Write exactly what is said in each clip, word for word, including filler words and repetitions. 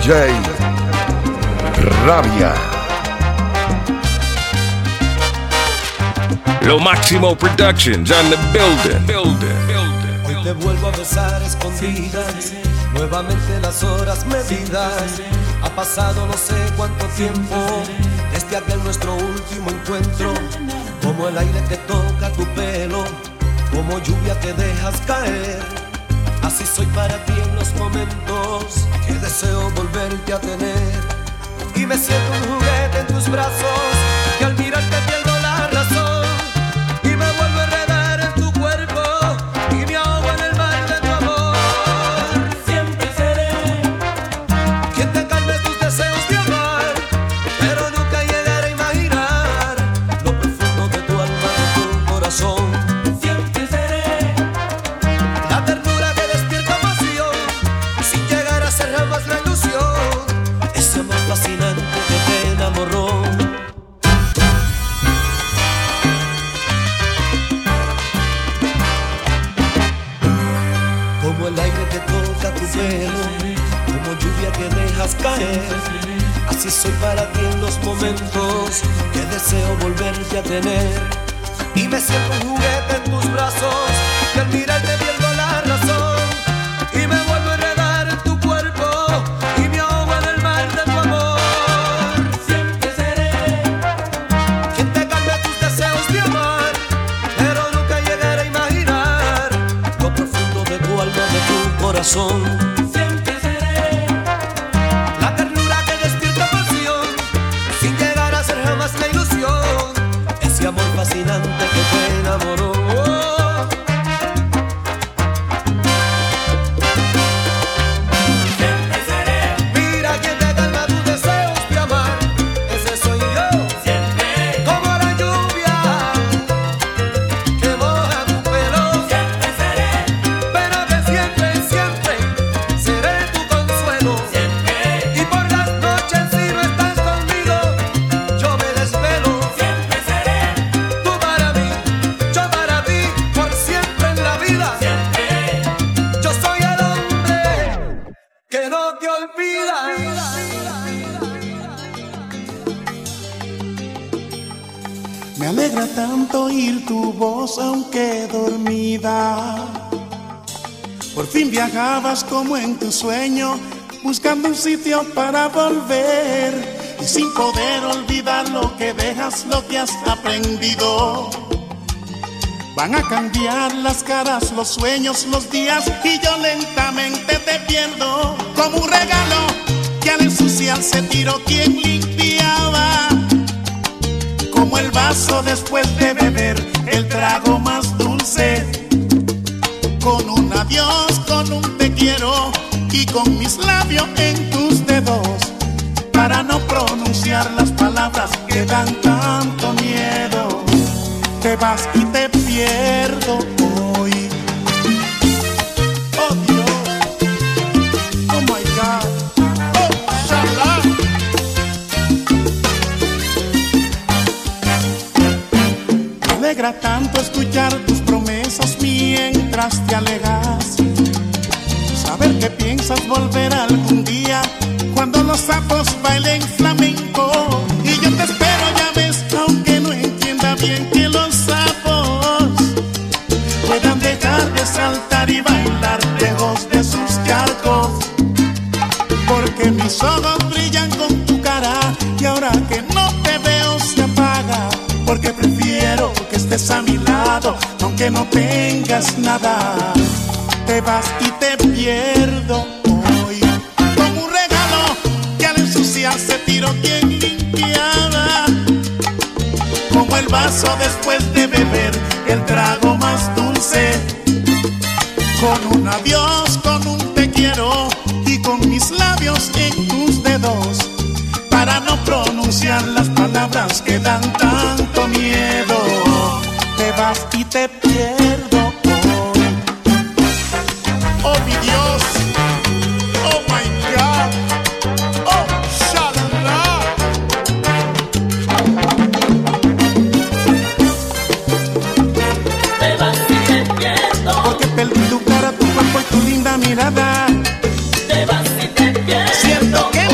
J Rabia. Lo Máximo Productions on the building. building, building. Hoy te vuelvo a besar escondidas, nuevamente las horas medidas. Ha pasado no sé cuánto tiempo desde aquel nuestro último encuentro. Como el aire que toca tu pelo, como lluvia que dejas caer. Así soy para ti en los momentos que deseo volverte a tener. Y me siento un juguete en tus brazos, que al mirarte pierdo la razón. Y me vuelvo a enredar en tu cuerpo, y me ahogo en el mar de tu amor. Siempre seré quien te calme tus deseos de amar, pero nunca llegaré a imaginar lo profundo de tu alma, de tu corazón. Siempre seré la ternura que despierta pasión, sin llegar a ser jamás la ilusión. Ese amor fascinante que te enamoró. Como el aire que toca tu pelo, como lluvia que dejas caer. Así soy para ti en los momentos que deseo volverte a tener. Y me siento un juguete en tus brazos, que al mirarte pierdo la razón. Y me vuelvo a enredar en tu cuerpo, y me ahogo en el mar de tu amor. Siempre seré quien te calme tus deseos de amar, pero nunca llegaré a imaginar lo profundo de tu alma, de tu corazón. Siempre seré la ternura que despierta pasión, sin llegar a ser jamás la ilusión. Ese amor fascinante que te enamoró. Siempre seré. Mira quien te calma tus deseos de amar. Ese soy yo. Siempre. Como la lluvia que moja tu pelo. Siempre seré. Pero que siempre, siempre seré tu consuelo. Siempre. Y por las noches si no estás conmigo, yo me desvelo. Siempre seré. Tú para mí, yo para ti, por siempre en la vida. Siempre. Yo soy el hombre que no te olvida. Me alegra tanto oír tu voz aunque dormida. Por fin viajabas como en tu sueño, buscando un sitio para volver. Y sin poder olvidar lo que dejas, lo que has aprendido. Van a cambiar las caras, los sueños, los días, y yo lentamente te pierdo. Como un regalo que al ensuciar se tiró quien limpiaba. Como el vaso después de beber el trago más dulce. Con un adiós, con un te quiero, y con mis labios en tus dedos, para no pronunciar las palabras que dan tanto miedo. Te vas y te pierdo hoy. Oh Dios, oh my God, oh Shalá. Me alegra tanto escuchar tus promesas mientras te alejas. Saber que piensas volver algún día, cuando los sapos bailen flamenco. Y yo te espero, ya ves, aunque no entienda bien que los sapos puedan dejar de saltar y bailar lejos de sus charcos. Porque mis ojos brillan con tu cara, y ahora que no te veo se apaga. Porque prefiero que estés a mi lado, aunque no tengas nada. Te vas y te pierdo hoy. Como un regalo que al ensuciar se tiró quien limpiaba. Como el vaso después de beber el trago más dulce. Con un adiós, con un te quiero, y con mis labios en tus dedos, para no pronunciar las palabras que dan tanto miedo. Te vas y te pierdo hoy. Oh mi Dios, oh my God, oh Shalala. Te vas y te pierdo. Porque perdí tu cara, tu cuerpo y tu linda mirada. Te vas y te pierdo. Siento que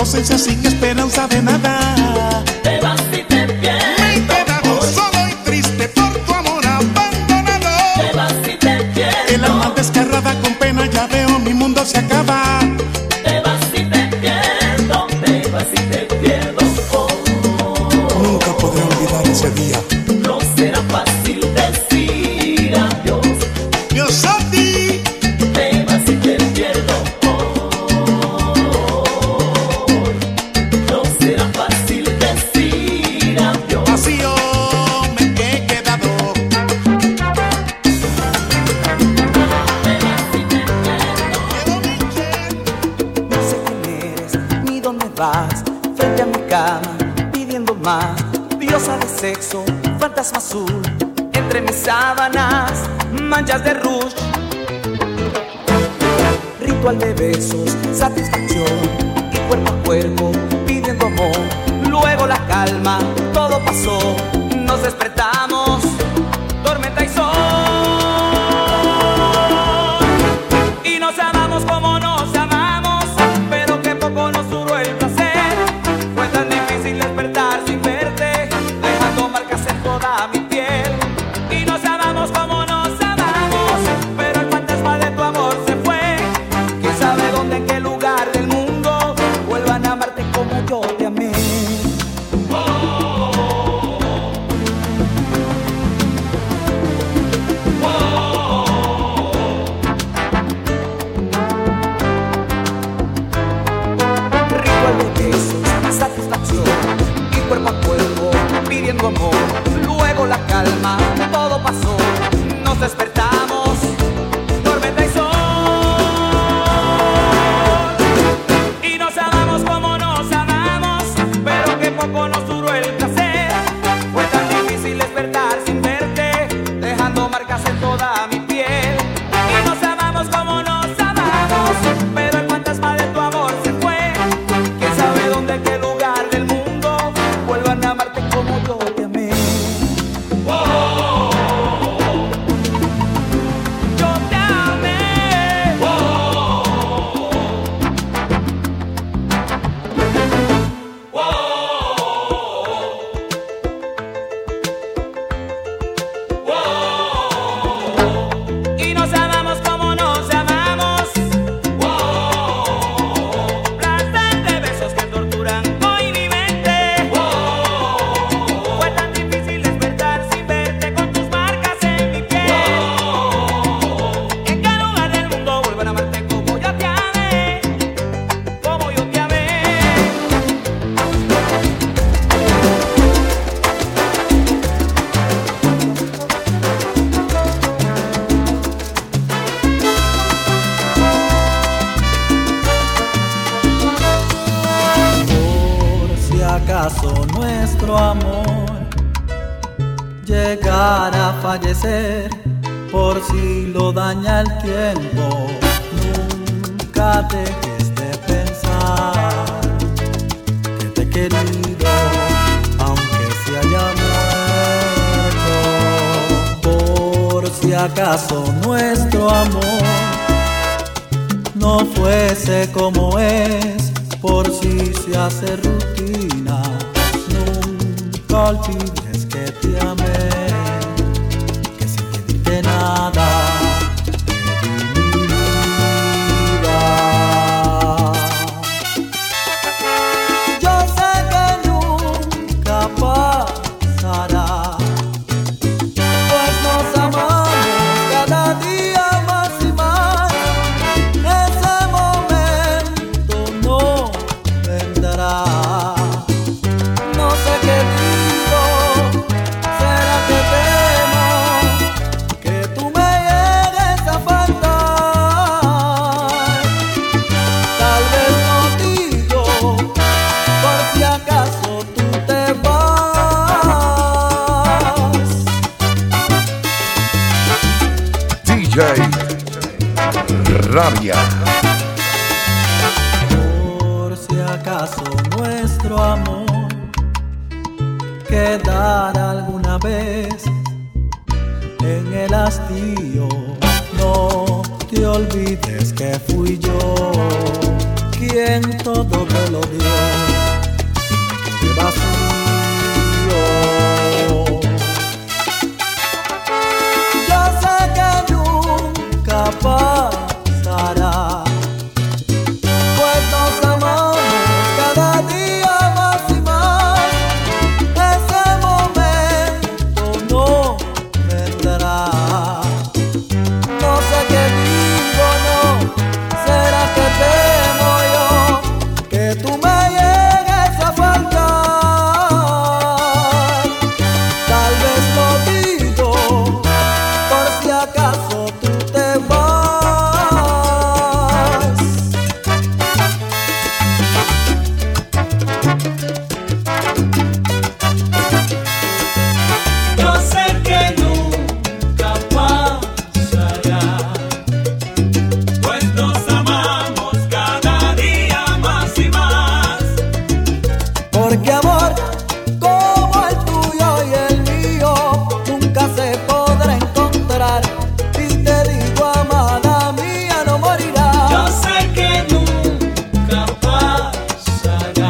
inocencia sin esperanza de nada. Te vas y te pierdo. Me he quedado solo y triste por tu amor abandonado. Te vas y te pierdo. El alma desgarrada con pena, ya veo mi mundo se acaba. Te vas y te pierdo. Te vas y te pierdo. Oh, nunca podré olvidar ese día. no será fácil decir adiós. Dios a ti. Te vas y te pierdo. No será fácil decir adiós. Vacío me he quedado. No sé quién eres ni dónde vas, frente a mi cama pidiendo más. Diosa de sexo, fantasma azul, entre mis sábanas, manchas de rouge. Ritual de besos, satisfacción y cuerpo a cuerpo pidiendo amor. Luego la calma, todo pasó, nos despertamos, tormenta y sol. Y nos amamos como nos amamos, pero que poco nos duró el placer. Fue tan difícil despertar sin verte, dejando marcas en toda mi piel. Y nos amamos como nos amamos, pero el fantasma de tu amor se fue. ¿Quién sabe dónde, en qué lugar del mundo vuelvan a amarte como yo te amé? Ritual de besos, satisfacción y cuerpo a cuerpo pidiendo amor. Luego la calma, todo pasó, nos despertamos, tormenta y sol. Y nos amamos como nos amamos, pero que poco nos duró el placer. Fue tan difícil despertar sin verte, dejando marcas en toda mi piel. Y nos amamos como nos amamos, pero el fantasma de tu amor se fue. ¿Quién sabe dónde, en qué lugar del mundo vuelvan a amarte como yo te amé? Yo te amé. Y nos amamos como nos amamos. Placer de besos que torturan hoy mi mente. Fue tan difícil despertar sin verte, con tus marcas en mi piel. ¿En qué lugar del mundo vuelvan a amarte como yo te amé? Como yo te amé. Por si acaso nuestro amor llegara a fallecer, por si lo daña el tiempo, nunca dejes de pensar que te he querido, aunque se haya muerto. Por si acaso nuestro amor no fuese como es, por si se hace rutina, nunca olvides que te amé, que sin pedirte nada te di mi vida. Yo sé que nunca pasará, pues nos amamos cada día más y más. Ese momento no vendrá. No sé qué digo, será que temo que tú me llegues a faltar. Tal vez no digo, por si acaso tú te vas. D J Rabia. Por si acaso nuestro amor quedara alguna vez en el hastío, no te olvides que fui yo quien todo te lo dio, qué vacío. Yo sé que nunca pasará, pues nos amamos cada día más y más. Ese momento no vendrá. No sé qué digo, no. ¿Será que temo yo que tú me llegues a faltar? Tal vez lo digo por si acaso tú te vas. Yo sé que nunca pasará, pues nos amamos cada día más y más. Porque amor como el tuyo y el mío nunca se podrá encontrar. Y te digo, amada mía, no morirá. Yo sé que nunca pasará,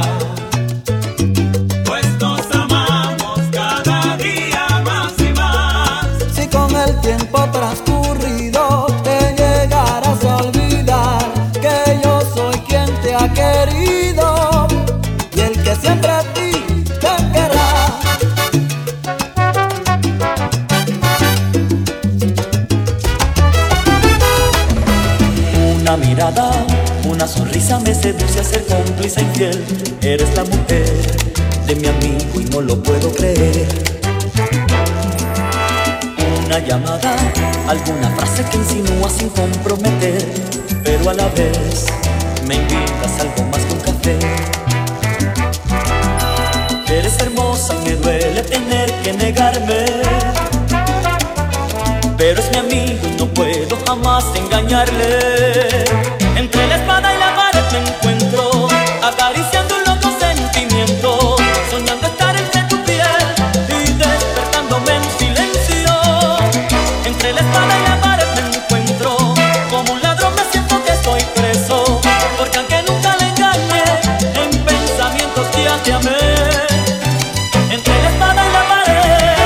pues nos amamos cada día más y más. Si con el tiempo transcurrido te llegarás a olvidar que yo soy quien te ha querido y el que siempre a ti te querrá. Una mirada, una sonrisa me seduce a ser cómplice infiel. Eres la mujer de mi amigo y no lo puedo creer. Una llamada, alguna frase que insinúa sin comprometer, pero a la vez me invitas a algo más que un café. Eres hermosa y me duele tener que negarme, pero es mi amigo y no puedo jamás engañarle. Entre la espada y la pared me encuentro, acariciando un loco sentimiento, soñando estar entre tu piel y despertándome en silencio. Entre la espada y la pared me encuentro, como un ladrón me siento que estoy preso, porque aunque nunca le engañé, en pensamientos ya te amé. Entre la espada y la pared.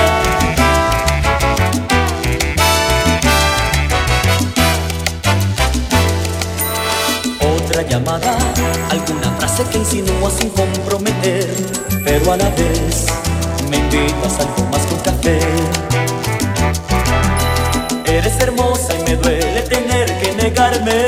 Otra llamada, alguna frase que insinúa sin comprometer, pero a la vez me invitas a algo más que un café. Eres hermosa y me duele tener que negarme,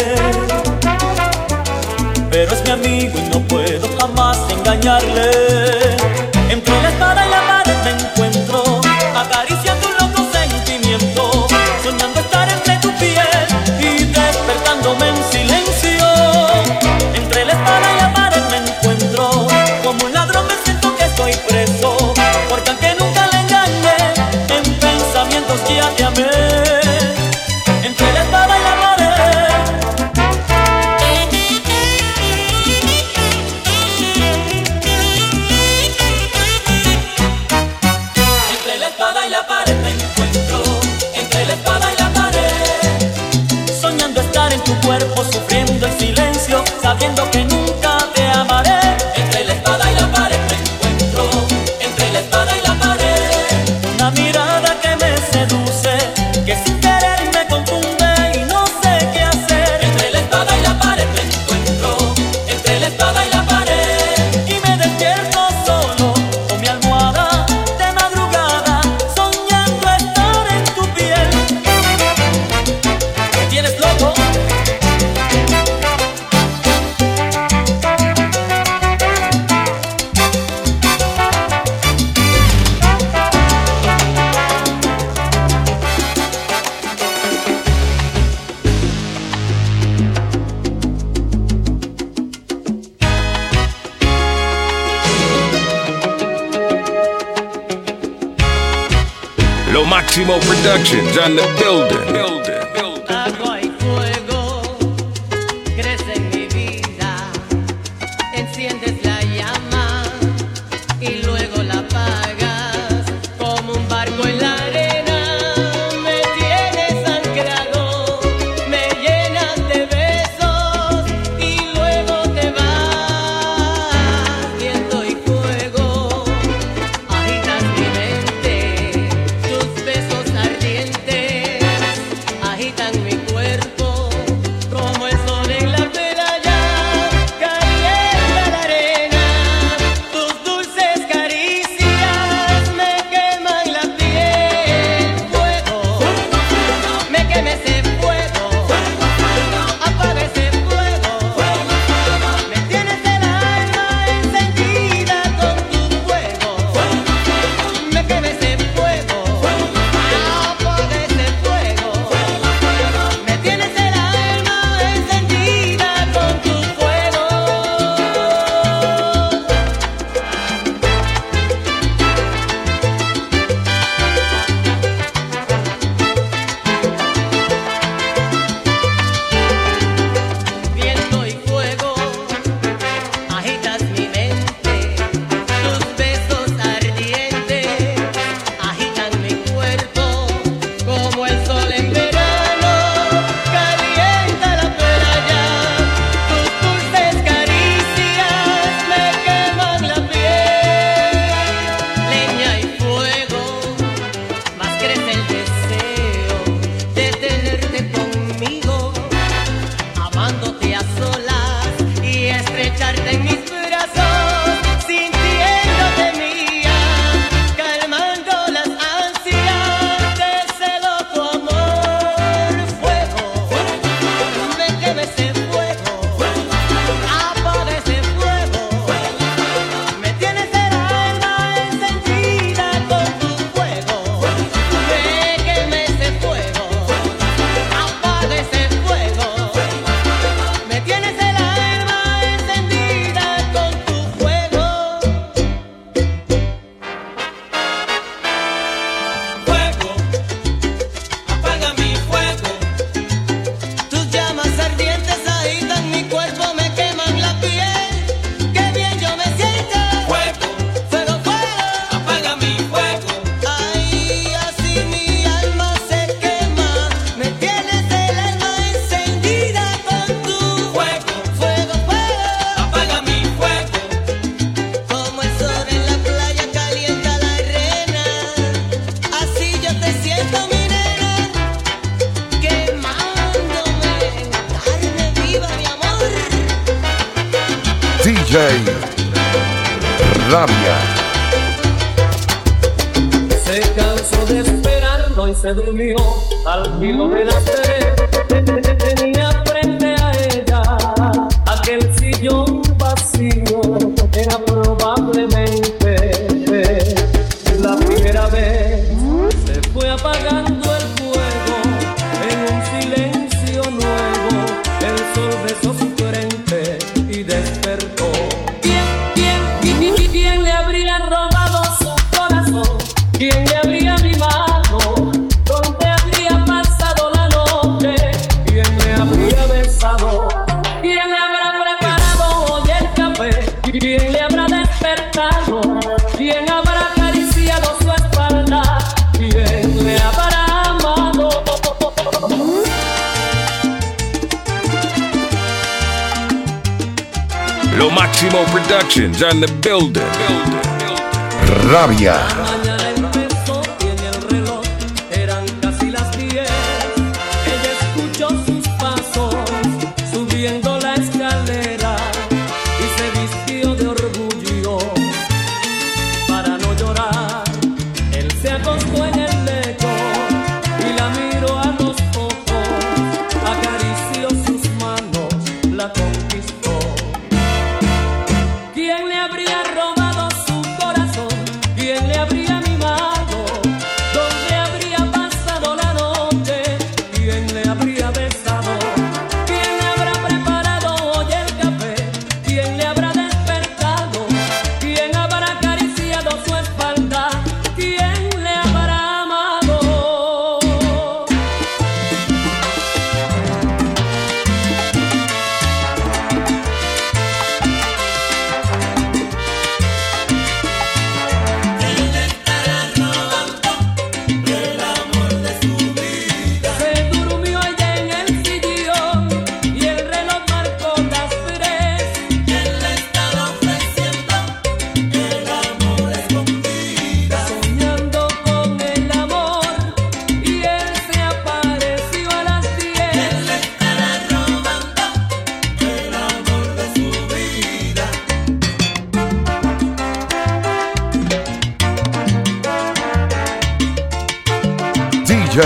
pero es mi amigo y no puedo jamás engañarle. Entre la espada y la pared me encuentro, acariciando un loco sentimiento, soñando estar entre tu piel y despertándome en silencio. Entre la espada y la pared me encuentro, como un ladrón me siento que estoy preso, porque aunque nunca le engañé, en pensamientos ya te amé. Entre la espada y la pared. Entre la espada y la pared me encuentro, entre la espada y la pared, soñando estar en tu cuerpo, sufriendo en silencio, sabiendo que nunca te amaré. Entre la espada y la pared me encuentro, entre la espada y la pared. Una mirada que me seduce, que sin querer me confunde y no sé qué hacer. Entre la espada y la pared me encuentro, entre la espada y la pared. Y me despierto solo con mi almohada de madrugada, soñando estar en tu piel. ¿Me tienes loco? Lo Máximo Productions on the building. Building. Building. Agua y fuego crece en mi vida, enciendes la llama y luego la apagas, como un barco en la arena me tienes anclado, me llenas de besos y luego te vas. amándote a solas y estrecharte en mis brazos, sintiéndote mía, calmando las ansias de ese loco amor. Fuego, me queme ese fuego, apaga ese fuego, me tienes el alma encendida con tu fuego, me queme ese fuego, apaga ese fuego, me tienes el alma encendida con tu fuego. Fuego, apaga mi fuego, tus llamas ardientes agitan mi cuerpo, me queman la piel, qué bien yo me siento. Fuego, fuego, fuego, apaga mi fuego. Ay, así mi alma se quema, me tienes el alma encendida con tu fuego, fuego, fuego, apaga mi fuego. Como el sol en la playa calienta la arena, así yo te siento, mi nena, quemándome en carne viva, mi amor. D J Rabia. Se cansó de esperarlo y se durmió al filo de las tres. Tenía frente a ella aquel sillón vacío. Era probablemente la primera vez. Se fue apagando el fuego en un silencio nuevo. El sol besó su frente y despertó. ¿Quién, quién, quién, quién le habría robado su corazón? ¿Quién le habría mimado? ¿Dónde habría pasado la noche? ¿Quién le habría besado? ¿Quién le habrá preparado hoy el café? ¿Quién le habrá despertado? ¿Quién habrá acariciado su espalda? ¿Quién le habrá amado? Lo Máximo Productions on the building. Rabia. La mañana empezó y en el reloj eran casi las diez. Ella escuchó sus pasos subiendo la escalera y se vistió de orgullo para no llorar. Él se acostó en el lecho y la miró a los ojos, acarició sus manos, la conquistó. ¿Quién le habría robado su corazón? ¿Quién le habría mimado? ¿Dónde habría pasado la noche? ¿Quién le habría besado? ¿Quién le habrá preparado hoy el café? ¿Quién le habrá despertado? ¿Quién habrá acariciado su espalda? ¿Quién le habrá amado? Se durmió ella en el sillón y el reloj marcó las tres. ¿Quién le estaba ofreciendo el amor escondido? Soñando con el amor y él se apareció a las diez. ¿Quién le estará robando el amor de su vida? D J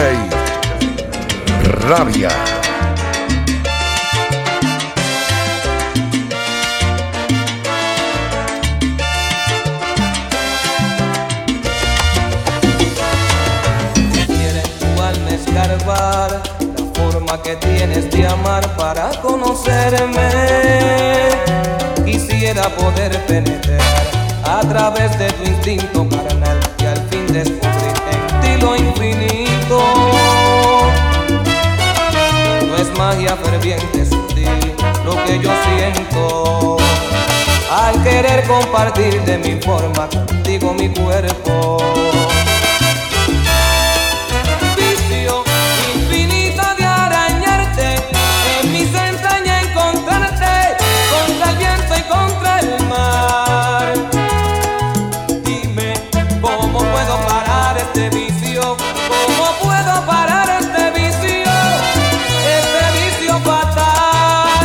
Rabia. Quiere tu alma escarbar la forma que tienes de amar para conocerme. Quisiera poder penetrar a través de tu instinto carnal y al fin descubrir en ti lo infinito. No es magia ferviente sutil lo que yo siento al querer compartir de mi forma contigo mi cuerpo. Vicio infinito de arañarte en mis entrañas, encontrarte contra el viento y contra el mar. Dime cómo puedo parar este vicio, cómo puedo parar este vicio, este vicio fatal.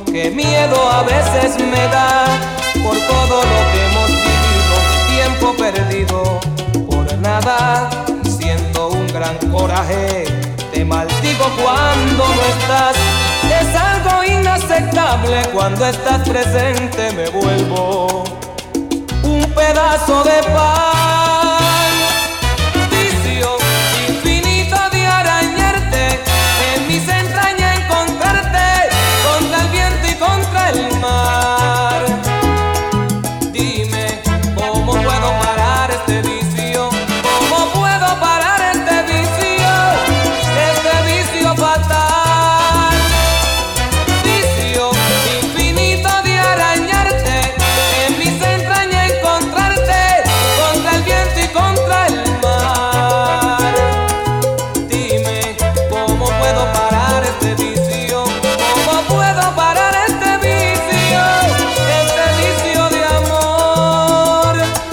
qué miedo a veces me da por todo lo que hemos vivido, tiempo perdido por nada. Siento un gran coraje, te maldigo cuando no estás. Es algo inaceptable, cuando estás presente me vuelvo un pedazo de pan. Vicio infinito de arañarte, en mis entrañas encontrarte, contra el viento y contra el mar. Dime, ¿cómo puedo parar este vicio? ¿Cómo puedo parar este vicio? Este vicio fatal. Vicio infinito de arañarte, en mis entrañas encontrarte, contra el viento y contra el mar. Dime, ¿cómo puedo parar este vicio? ¿Cómo puedo parar este vicio? Este vicio de amor.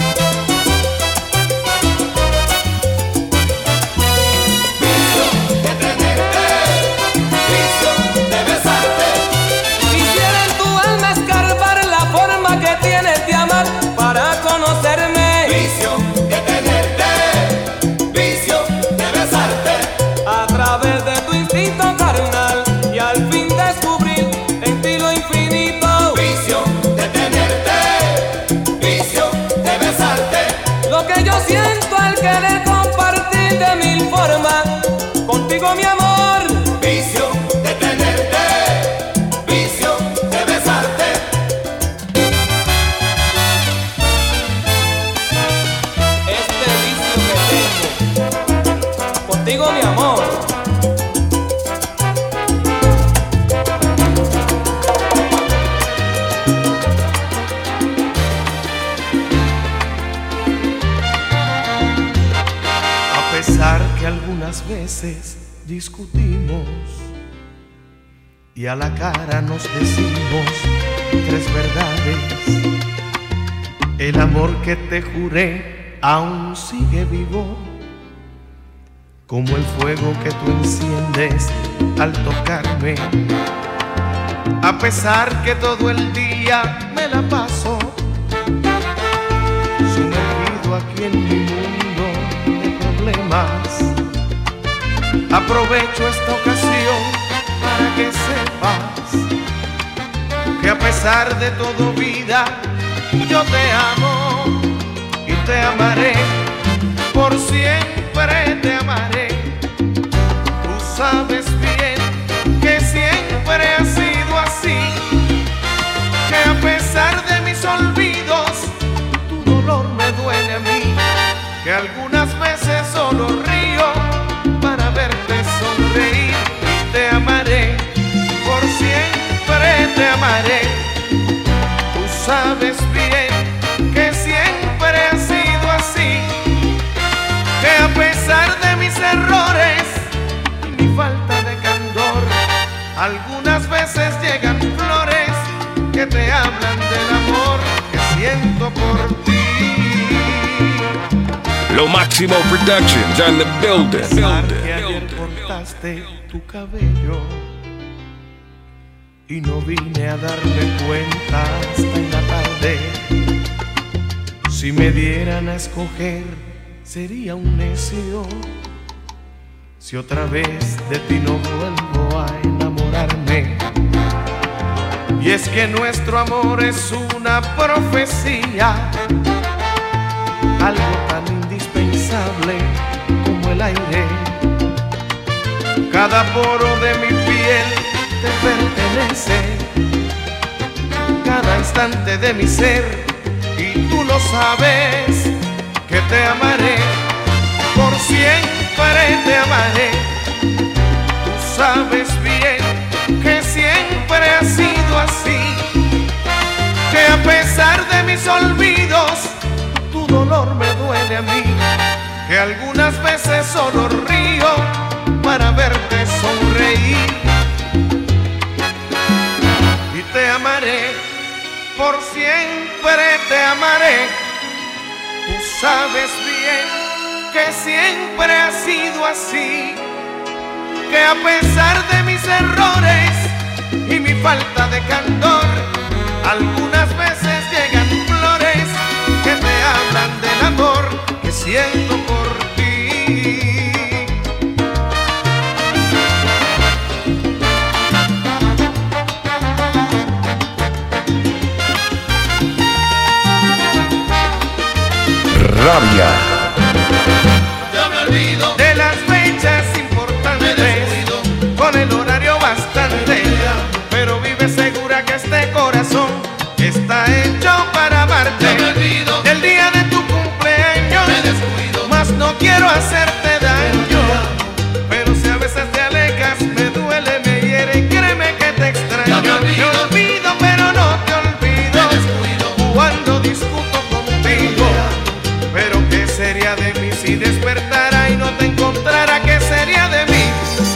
Vicio de tenerte, vicio de besarte. Quisiera en tu alma escarbar la forma que tienes de amar para conocerme. Vicio de tenerte, vicio de besarte. A través de tu instinto carnal y al fin descubrir en ti lo infinito. Vicio de tenerte, vicio de besarte. Lo que yo siento al querer compartir de mil formas contigo, mi amor. Vicio de tenerte, vicio de besarte. Este vicio que tengo contigo, mi amor. A pesar que algunas veces discutimos y a la cara nos decimos tres verdades, el amor que te juré aún sigue vivo, como el fuego que tú enciendes al tocarme. A pesar que todo el día me la paso sumergido aquí en mi mundo de problemas, aprovecho esta ocasión para que sepas que a pesar de todo, vida, yo te amo y te amaré, por siempre te amaré. Tú sabes bien que siempre ha sido así, que a pesar de mis olvidos, tu dolor me duele a mí, que algunas veces solo río para verte sonreír. Y te amaré, por siempre te amaré. Tú sabes bien que siempre ha sido así, que a pesar de mis errores y mi falta de candor, algunas veces llegan flores que te hablan del amor que siento por ti. Lo Máximo Productions on the building. A pesar que ayer cortaste tu cabello y no vine a darme cuenta hasta en la tarde, si me dieran a escoger sería un necio si otra vez de ti no vuelvo a enamorarme. Y es que nuestro amor es una profecía, algo tan indispensable como el aire. Cada poro de mi piel te pertenece, cada instante de mi ser, y tú lo sabes, que te amaré, por siempre te amaré. Tú sabes bien que siempre ha sido así, que a pesar de mis olvidos, tu dolor me duele a mí, que algunas veces solo río para verte sonreír. Y te amaré, por siempre te amaré. Tú sabes bien que siempre ha sido así, que a pesar de mis errores y mi falta de candor. Algunas veces llegan flores que te hablan del amor que siento por ti. Rabia. Ya me olvido de las fechas importantes, con el horario bastante, pero vive segura que este corazón está hecho para amarte. Ya me olvido del día de tu cumpleaños, me descuido, mas no quiero hacerte daño, pero si a veces te alejas me duele, me hiere y créeme que te extraño. Ya me olvido, me olvido pero no te olvido, me descuido cuando discuto contigo. Pero ¿qué sería de mí si despertara y no te encontrara? ¿Qué sería de mí?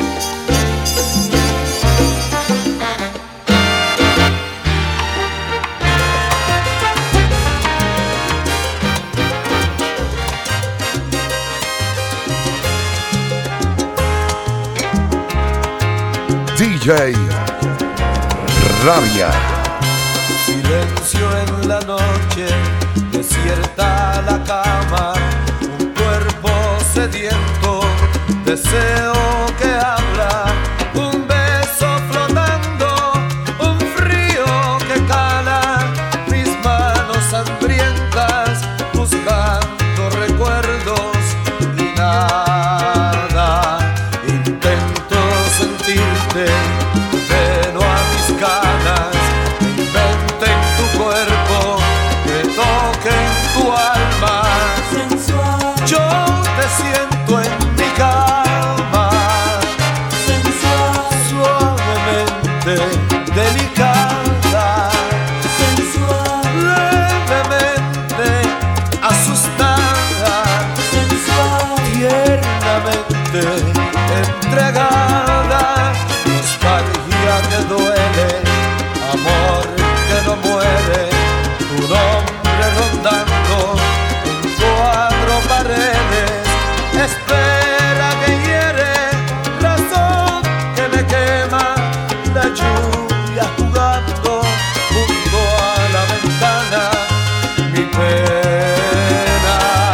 D J Rabia. Silencio en la noche, desierta la cama, un cuerpo sediento, deseo que habla, un beso flotando, un frío que cala, mis manos hambrientas buscando recuerdos y nada. Intento sentirte, pero a mis ganas inventen tu cuerpo, que toquen tu alma sensual. Yo te siento en mi cama, sensual, suavemente delicada, sensual, levemente asustada, sensual, tiernamente entregada. Nostalgia que duele, amor que no muere, tu nombre rondando en cuatro paredes, espera que hiere, razón que me quema, la lluvia jugando junto a la ventana, mi pena.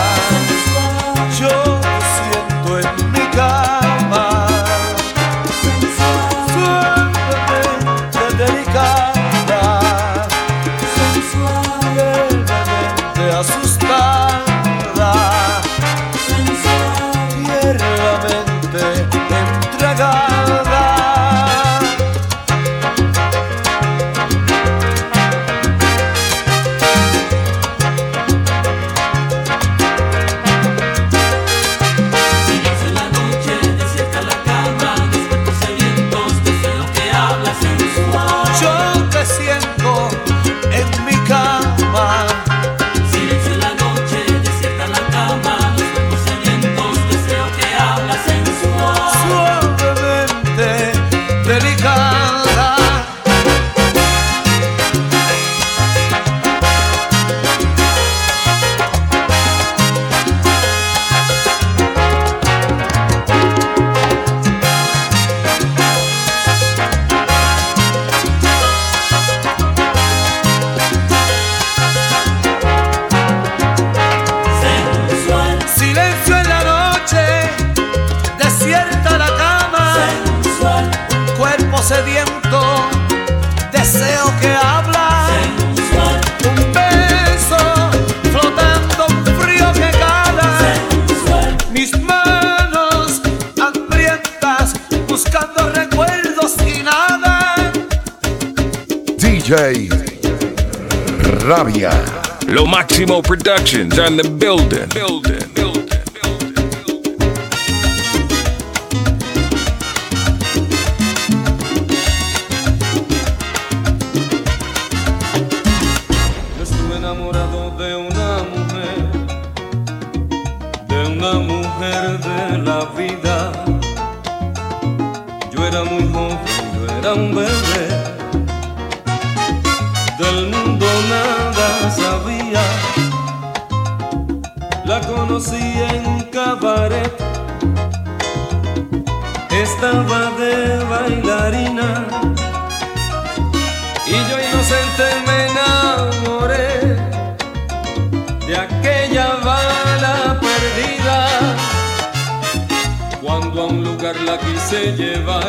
Yo te siento en mi cama, suavemente delicada, sensual, levemente asustada, sensual, tiernamente entregada. Silencio en la noche, desierta la cama, los cuerpos sedientos, deseo que habla sensual. Yo te siento en mi cama, Silencio en la noche, desierta la cama, los cuerpos sedientos, deseo que habla sensual. suavemente delicada. Sensual, Silencio en la noche, desierta la cama, sensual, cuerpo sediento, deseo que habla, sensual, un beso flotando, un frío que cala, sensual, mis manos hambrientas buscando recuerdos y nada. D J Rabia. Lo Máximo Productions on the building. Building. Building. Yo estuve enamorado de una mujer, de una mujer de la vida. Yo era muy joven, yo era un bebé, del mundo nada sabía. La conocí en cabaret, estaba de bailarina inocente me enamoré de aquella bala perdida. Cuando a un lugar la quise llevar,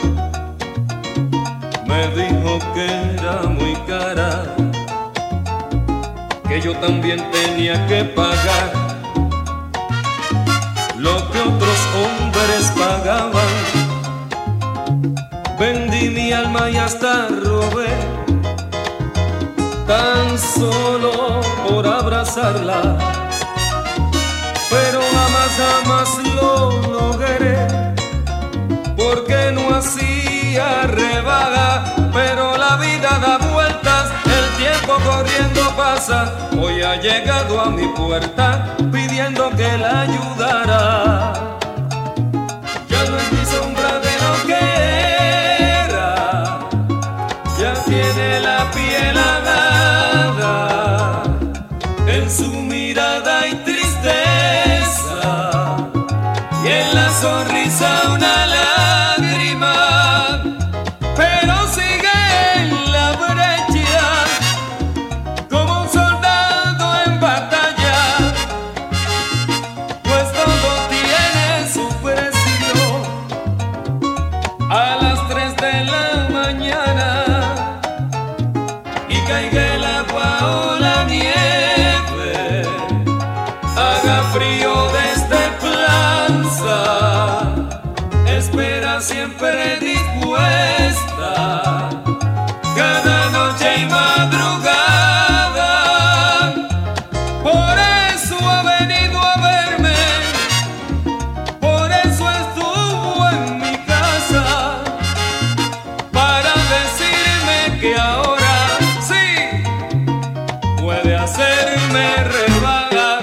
me dijo que era muy cara, que yo también tenía que pagar lo que otros hombres pagaban. Vendí mi alma y hasta robé, tan solo por abrazarla, pero jamás, jamás lo logré, porque no hacía rebaja. Pero la vida da vueltas, el tiempo corriendo pasa. Hoy ha llegado a mi puerta pidiendo que la ayudara. Ya no es mi sombra de lo que era, ya tiene la piel agada, en su mirada hay tristeza y en la sonrisa una lágrima, pero sigue en la brecha como un soldado en batalla, pues todo tiene su precio. A las tres de la mañana y caiga el agua o la nieve, haga frío desde Planza, espera siempre dispuesta, cada noche y madrugada. Por eso ha venido a verme, por eso estuvo en mi casa, para decirme que ahora sí puede hacerme rebajar.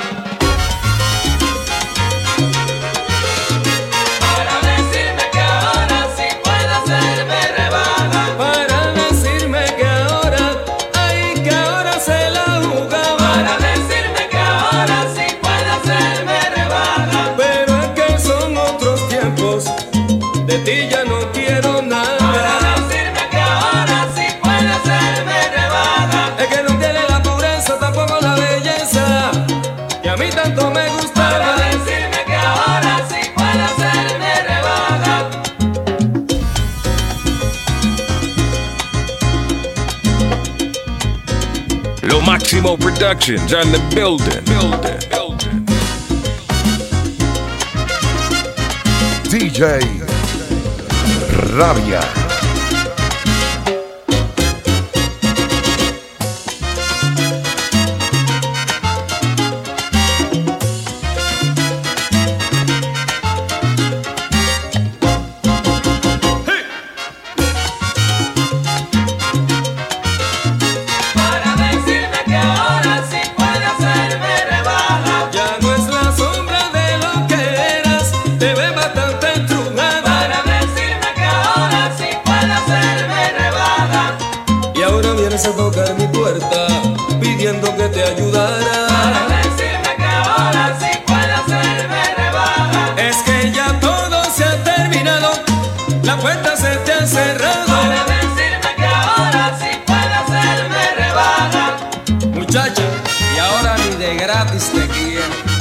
Para decirme que ahora sí puede hacerme rebaja. Para decirme que ahora, ay, que ahora se la jugaba. Para decirme que ahora sí puede hacerme rebaja. Pero es que son otros tiempos, de ti ya no quiero Para nada. decirme que ahora sí puede hacerme rebaja. Es que no tiene la pureza, tampoco la belleza que a mí tanto me Para gustaba. decirme que ahora sí puede hacerme rebaja. Lo Máximo Productions on the building. Building. Building. D J Rabia. Para decirme que ahora sí puede hacerme rebaja. Ya no es la sombra de lo que eras, te ves bastante entrujada. Para decirme que ahora sí puede hacerme rebaja. Y ahora vienes a tocar mi puerta pidiendo que te Para ayudara. decirme que ahora sí puede hacerme rebaja. Es que ya todo se ha terminado, la puerta se te ha cerrado. Para decirme que ahora sí puede hacerme rebaja. Muchacha, y ahora ni de gratis te quiero.